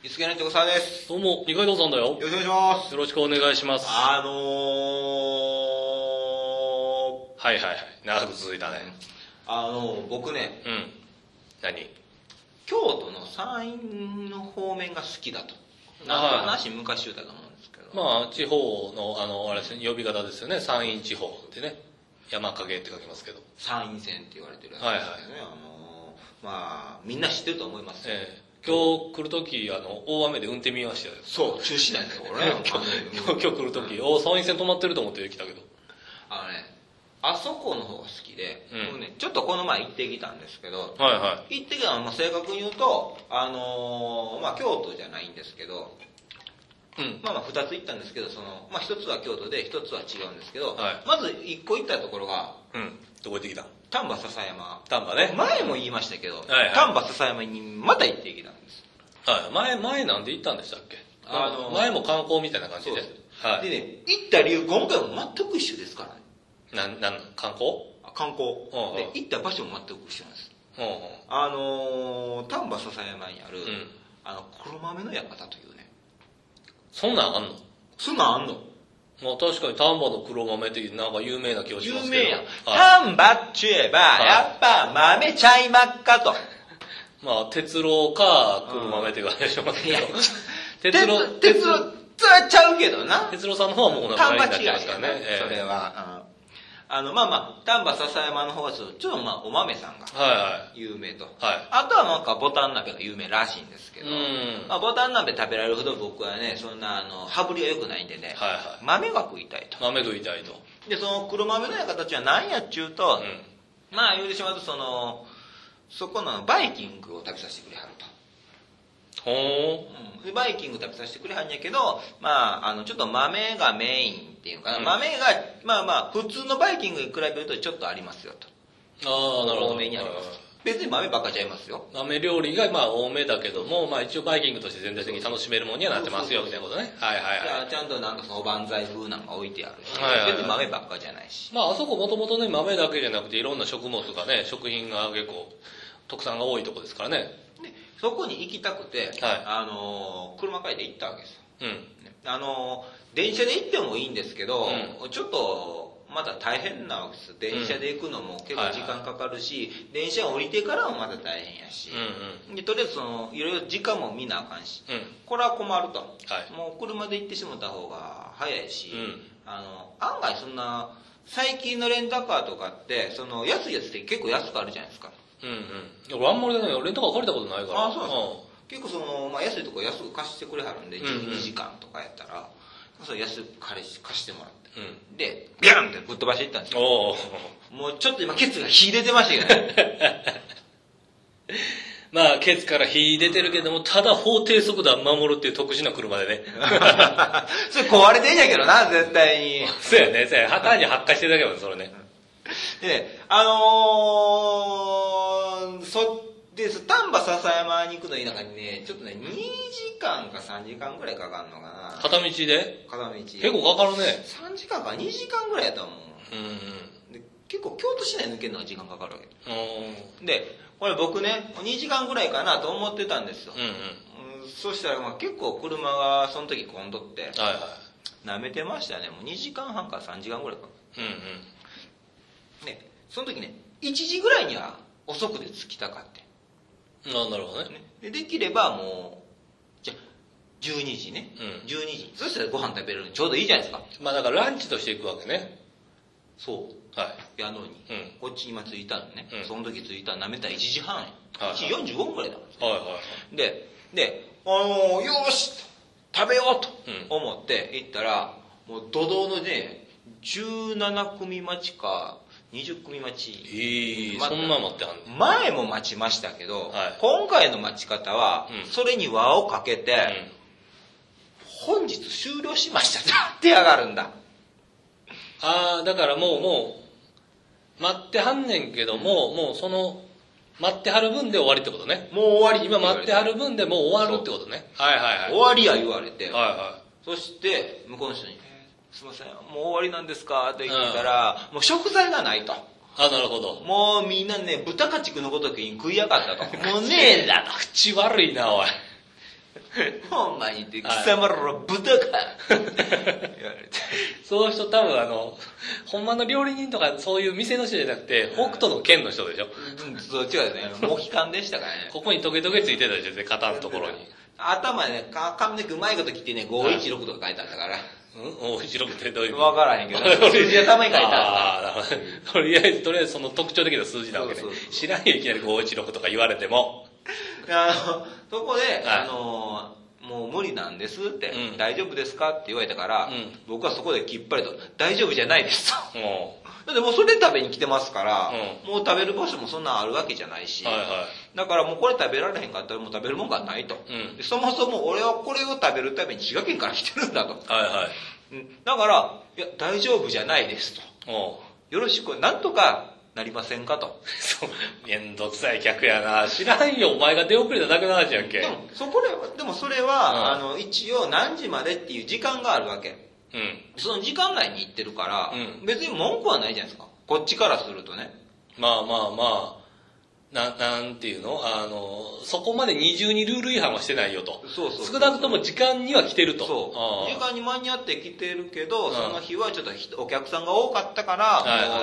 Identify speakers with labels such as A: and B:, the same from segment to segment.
A: いつけないとこさです。
B: どうも、二階堂さんだよ。
A: よろしくお願いします。
B: よろしくお願いします。はいはいはい。長く続いたね。
A: 僕ね、
B: 何？
A: 京都の山陰の方面が好きだと。なんか話昔言うたと思うんですけど。
B: まあ、地方の、あれですね、呼び方ですよね。山陰地方ってね。山影って書きますけど。
A: 山陰線って言われてるやつですよね。まあ、みんな知ってると思いますよ。
B: 今日来るとき、大雨で運転見ましたよ。
A: そう、中止なんですよ、これね。
B: 今日来るとき、山陰線止まってると思って来たけど。
A: あそこの方が好きで、僕ね、ちょっとこの前行ってきたんですけど、行ってきたのは、正確に言うと、京都じゃないんですけど、二つ行ったんですけど、一つは京都で、一つは違うんですけど、まず一個行ったところが、
B: どこ行ってきた？
A: 丹波篠山。
B: 丹波ね。
A: 前も言いましたけど、丹波篠山にまた行ってきたんです。
B: 前なんで行ったんでしたっけ？前も観光みたいな感じで。
A: でね、行った理由、今回も全く一緒ですからね。
B: 観光？
A: 観光。で、行った場所も全く一緒なんです。丹波篠山にある、黒豆の館というね。
B: そんなんあんの？
A: そんなんあんの？
B: まあ確かに丹波の黒豆ってなんか有名な気がしますけど。
A: 有名やん。丹波っちゅえば、やっぱ豆ちゃいまっかと。
B: まあ、鉄郎か黒豆って感じがしますけど。
A: 鉄郎、それはちゃうけどな。
B: 鉄郎さんの方はもうお腹になっちゃいますからね。
A: それは。丹波篠山の方はちょっとお豆さんが有名と。あとはなんかボタン鍋が有名らしいんですけど、ボタン鍋食べられるほど僕はね、そんな羽振りが良くないんでね、豆が食いたいと。
B: 豆食いたいと。
A: で、その黒豆の形は何やっちゅうと、言うてしまうとそこのバイキングを食べさせてくれはると。でバイキング食べさせてくれはんやけど、ちょっと豆がメインっていうかな、豆が、普通のバイキングに比べるとちょっとありますよと。
B: なるほど。
A: 多めにあります。別に豆ばっかちゃいますよ。
B: 豆料理が多めだけども、一応バイキングとして全体的に楽しめるものにはなってますよ、みたいなことね。
A: ちゃんとなんかおばんざい風なんか置いてあるし、別に豆ばっかじゃないし。
B: あそこもともとね、豆だけじゃなくていろんな食物がね、食品が結構、特産が多いとこですからね。
A: で、そこに行きたくて、車借りて行ったわけですよ。電車で行ってもいいんですけど、ちょっと、まだ大変なわけです。電車で行くのも結構時間かかるし、電車降りてからもまだ大変やし、でとりあえずいろいろ時間も見なあかんし、これは困ると。もう車で行ってしまった方が早いし、案外そんな、最近のレンタカーとかって、安いやつって結構安くあるじゃないですか。
B: 俺あんまりね、レンタカー借りたことないから。
A: そうそう。結構安いとこ安く貸してくれはるんで、12時間とかやったら、安く貸してもらって。で、ビャンってぶっ飛ばしていったんですよ。もうちょっと今ケツが火出てましたけどね。
B: ケツから火出てるけども、ただ法定速度は守るっていう特殊な車でね。
A: それ壊れてんやけどな、絶対に。
B: そうやね、単に発火してるだけだもん、それね。
A: で、丹波篠山に行くのになんかね、ちょっとね、2時間か3時間ぐらいかかるのかな。
B: 片道で？
A: 片道。
B: 結構かかるね。
A: 3時間か2時間ぐらいやと思う。で結構京都市内抜けるのは時間かかるわけ。で、これ僕ね、2時間ぐらいかなと思ってたんですよ。そしたら結構車がその時混んどって、舐めてましたね。もう2時間半から3時間ぐらいかかる。ね、その時ね、1時ぐらいには遅くで着きたかって。
B: なるほどね。
A: できればもう、じゃあ、12時ね。12時。そしたらご飯食べれるのちょうどいいじゃないですか。
B: だからランチとして行くわけね。
A: そう。やのに、こっち今着いたのね。その時着いたら舐めたら1時半。1時45分ぐらいだったんですよ。で、よーし食べようと思って行ったら、もう土道のね、17組待ちか、20組待ち。
B: そんな待ってはんねん。
A: 前も待ちましたけど、今回の待ち方は、それに輪をかけて、本日終了しましたって言ってやがるんだ。
B: だからもう、待ってはんねんけども、もう待ってはる分で終わりってことね。
A: もう終わり。
B: 今待ってはる分でもう終わるってことね。
A: 終わりや言われて。そして、向こうの人に、すいません、もう終わりなんですかって言ったら、もう食材がないと。
B: なるほど。
A: もうみんなね、豚家畜のごときに食いやがったと。もうねえんだと。
B: 口悪いな、おい。
A: ほんまにって貴様らの豚か言われて
B: そういう人多分ほんまの料理人とかそういう店の人じゃなくて北斗の剣の人でしょ。
A: そう違うですね、モヒカンでしたからね。
B: ここにトゲトゲついてたでしょ、肩のところに。
A: 頭ね、髪の毛うまいこと切ってね、516とか書いてあったから。
B: 516ってどういう意味？
A: わからへんけど、数字がたまに書いて
B: あった。とりあえずその特徴的な数字なわけね。知らんよ、いきなり516とか言われても。
A: そこで、もう無理なんですって、大丈夫ですかって言われたから、僕はそこできっぱりと、大丈夫じゃないですと。だってもうそれ食べに来てますから、もう食べる場所もそんなあるわけじゃないし、だからもうこれ食べられへんかったらもう食べるもんがないと。そもそも俺はこれを食べるために滋賀県から来てるんだと。だから、いや、大丈夫じゃないですと。よろしく、なんとかなりませんかと。
B: そう、めんどくさい客やな。知らんよ、お前が出遅れただけの話やんけ。
A: でもそれは、一応何時までっていう時間があるわけ。その時間内に行ってるから、別に文句はないじゃないですか。こっちからするとね。
B: なんていうのそこまで二重にルール違反はしてないよと。
A: 少
B: なくとも時間には来てると。
A: 時間に間に合って来てるけど、その日はちょっとお客さんが多かったから、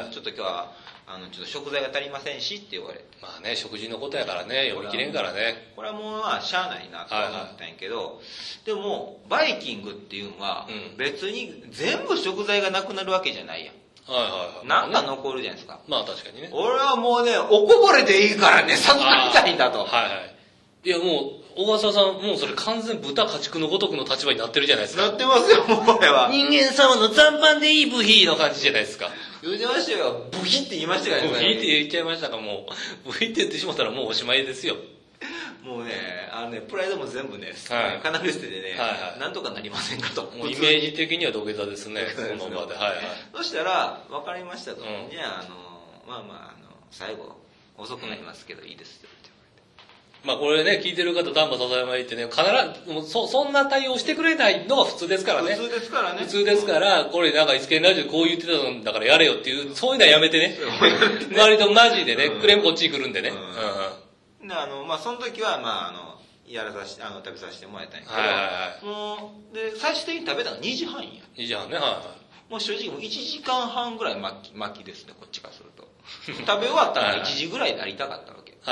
A: ちょっと今日は、ちょっと食材が足りませんしって言われて。
B: まあね、食事のことやからね、読み切れんからね。
A: これはもうしゃあないなと思ったんやけど、でも、バイキングっていうのは、別に全部食材がなくなるわけじゃないやん。なんか残るじゃないですか。
B: まあ確かにね。
A: 俺はもうね、おこぼれでいいからね、授かりたいんだと。
B: いやもう、小笠さん、もうそれ完全豚家畜のごとくの立場になってるじゃないですか。
A: なってますよ、もうこれは。
B: 人間様の残飯でいい部費の感じじゃないですか。
A: 言ってましたよ。部費って言いましたからね。
B: 部費って言っちゃいましたか、もう。部費って言ってしまったらもうおしまいですよ。
A: もうね、プライドも全部ね、かなり捨ててね、なんとかなりませんかと。
B: もうイメージ的には土下座ですね、その場で。
A: そしたら、わかりましたと。じゃあ、最後、遅くなりますけどいいですよ。
B: まあこれね、聞いてる方、丹波篠山行ってね、必ず、そんな対応してくれないのが普通ですからね。
A: 普通ですからね。
B: 普通ですから、これなんか、イスケンラジオでこう言ってたんだからやれよっていう、そういうのはやめてね。割とマジでね、クレームこっちに来るんでね。
A: その時は、食べさせてもらえたんやけど、もう、で、最終的に食べたの2時半や。
B: 2時半ね、
A: もう正直もう1時間半ぐらい巻きですね、こっちからすると。食べ終わったのが1時ぐらいになりたかったわけ。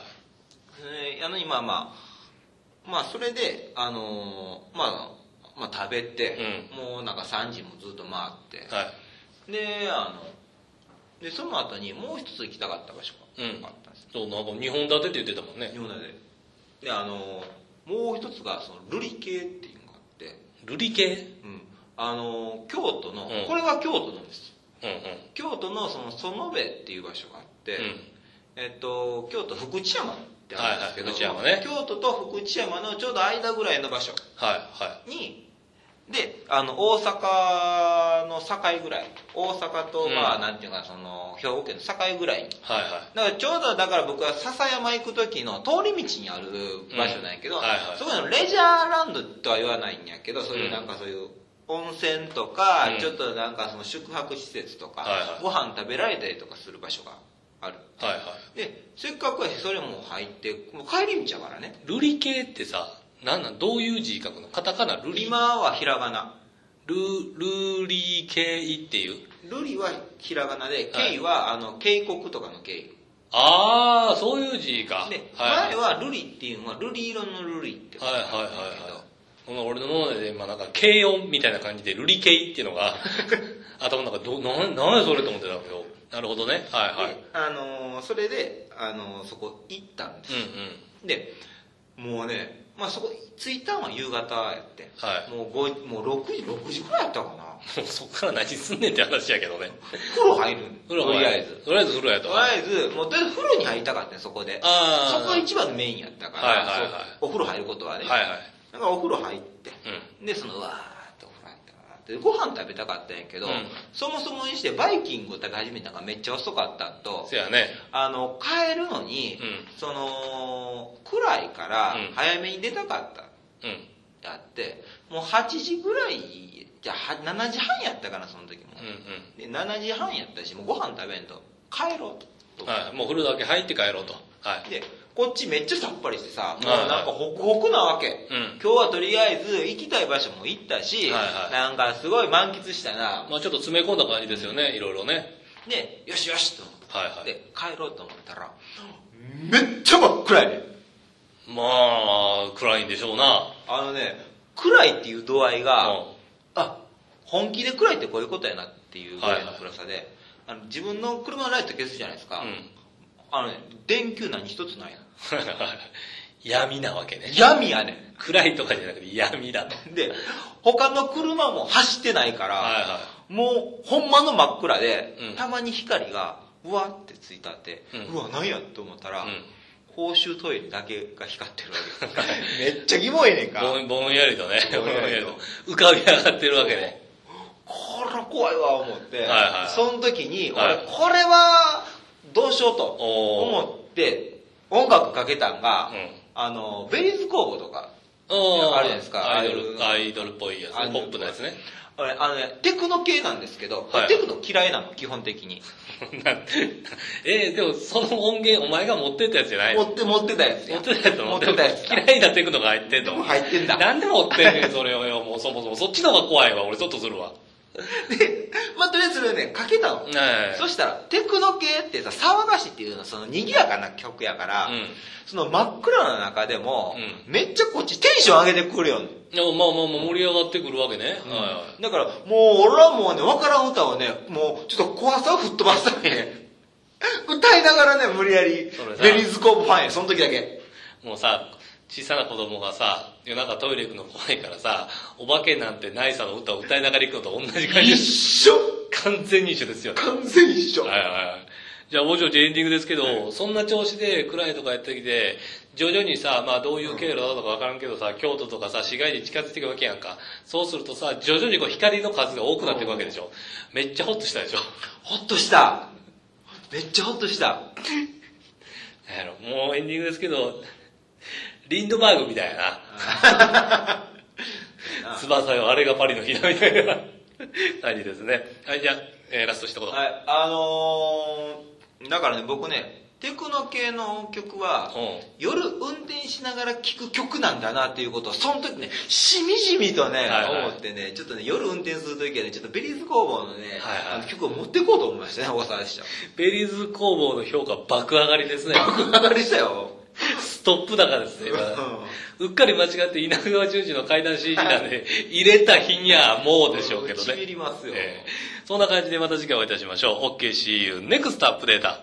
A: それで、食べて、もうなんか3時もずっと回って、で、その後にもう一つ行きたかった場所があったんです。
B: そう、なんか2本立てって言ってたもんね。
A: 2本立て。で、もう一つが、瑠璃系っていうのがあって。
B: 瑠璃系？
A: 京都の、これは京都なんです。京都の園部っていう場所があって、京都福知山ってあるんですけど、京都と福知山のちょうど間ぐらいの場所に、で、大阪の境ぐらい、大阪と、なんていうか、兵庫県の境ぐらいに。だからちょうど、僕は笹山行く時の通り道にある場所なんやけど、そこのレジャーランドとは言わないんやけど、そういうそういう温泉とか、ちょっと宿泊施設とか、ご飯食べられたりとかする場所がある。で、せっかくそれも入って、もう帰り道やからね。
B: 瑠璃系ってさ、どういう字書くの？カタカナ、瑠璃。
A: 今はひらがな。
B: 瑠璃系っていう？
A: 瑠璃はひらがなで、系は渓谷とかの渓。
B: ああ、そういう字か。
A: で、前は瑠璃っていうのは瑠璃色の瑠璃ってことなんだけど、
B: 俺の脳で今軽音みたいな感じで瑠璃系っていうのが頭の中何やそれと思ってたけど、なるほどね。
A: それでそこ行ったんです。で、もうね、そこ着いたのは夕方やって、もう6時くらいやったかな。
B: もうそっから何すんねんって話やけどね。
A: 風呂入るとりあえず
B: 風呂やと。
A: とりあえず、もうとりあえず風呂に入りたかったね、そこで。そこが一番のメインやったから、お風呂入ることはね。だからお風呂入って、で、うわーってお風呂入ったから。で、ご飯食べたかったんやけど、そもそもにしてバイキングを食べ始めたのがめっちゃ遅かったと、
B: そうやね。
A: 帰るのに、暗いから早めに出たかった。やって、もう8時ぐらい、じゃあ7時半やったかな、その時も。で、7時半やったし、もうご飯食べんと帰ろうと。
B: もう風呂だけ入って帰ろうと。
A: で、 こっちめっちゃさっぱりしてさ、もうなんかホクホクなわけ。今日はとりあえず行きたい場所も行ったし、なんかすごい満喫したな。
B: まあちょっと詰め込んだ感じですよね、いろいろね。
A: で、よしよしと思って、で、帰ろうと思ったら、
B: め
A: っちゃ真っ暗いね。
B: まあ、暗いんでしょうな。
A: 暗いっていう度合いが、本気で暗いってこういうことやなっていうぐらいの暗さで、自分の車のライト消すじゃないですか。電球何一つないの。
B: 闇なわけね。
A: 闇やねん。
B: 暗いとかじゃなくて闇だと。
A: で、他の車も走ってないから、もうほんまの真っ暗で、たまに光がうわってついたって、うわ何やって思ったら、公衆トイレだけが光ってるわけ。めっちゃキモいねんか。
B: ぼんやりとね、浮かび上がってるわけね。
A: これ怖いわ思って、その時に俺これはどうしようと思って音楽かけたんが、ベリーズ工房とかあるじゃないですか。
B: アイドルっぽいやつね、ポップなやつね。
A: テクノ系なんですけど、テクノ嫌いなの基本的に。
B: でもその音源お前が持ってたやつじゃないの？
A: 持ってたやつ。
B: 持ってたやつ。嫌いなテクノが入ってんの？
A: 入ってんだ。
B: なんで持ってんねんそれをよ。もうそもそもそっちの方が怖いわ。俺ゾッとするわ。
A: で、とりあえずそれね、かけたの。そしたら、テクノ系ってさ、騒がしっていうのはその賑やかな曲やから、その真っ暗な中でも、めっちゃこっちテンション上げてくるよね。
B: まあ盛り上がってくるわけね。
A: だから、もう俺はもうね、わからん歌をね、もうちょっと怖さを吹っ飛ばすためにね、歌いながらね、無理やり、ベリーズコーブファンや、その時だけ。
B: もうさ、小さな子供がさ、夜中トイレ行くの怖いからさ、お化けなんてないさの歌を歌いながら行くのと同じ感じです。
A: 一緒！
B: 完全に一緒ですよ。
A: 完全一緒。
B: じゃあ、もちろんエンディングですけど、そんな調子で暗いとかやってきて、徐々にさ、まあどういう経路だとかわからんけどさ、京都とかさ、市街に近づいていくわけやんか。そうするとさ、徐々にこう光の数が多くなっていくわけでしょ。めっちゃホッとしたでしょ。
A: ホッとした。めっちゃホッとした。
B: もうエンディングですけど、リンドバーグみたいな。翼よ、あれがパリの日だみたいな感じですね。はい、じゃあ、ラスト一言。
A: はい、だからね、僕ね、テクノ系の曲は、夜運転しながら聴く曲なんだなっていうことを、その時ね、しみじみとね、思ってね、ちょっとね、夜運転する時はね、ちょっとベリーズ工房のね、曲を持っていこうと思いましたね、小笠原市長。
B: ベリーズ工房の評価爆上がりですね。
A: 爆上がりしたよ。
B: ストップ高ですね、うっかり間違って稲川淳二の怪談 CD なんで、入れた日にはもうでしょうけどね。
A: ちびりますよ。
B: そんな感じでまた次回お会いいたしましょう。OK, see you next アップデータ。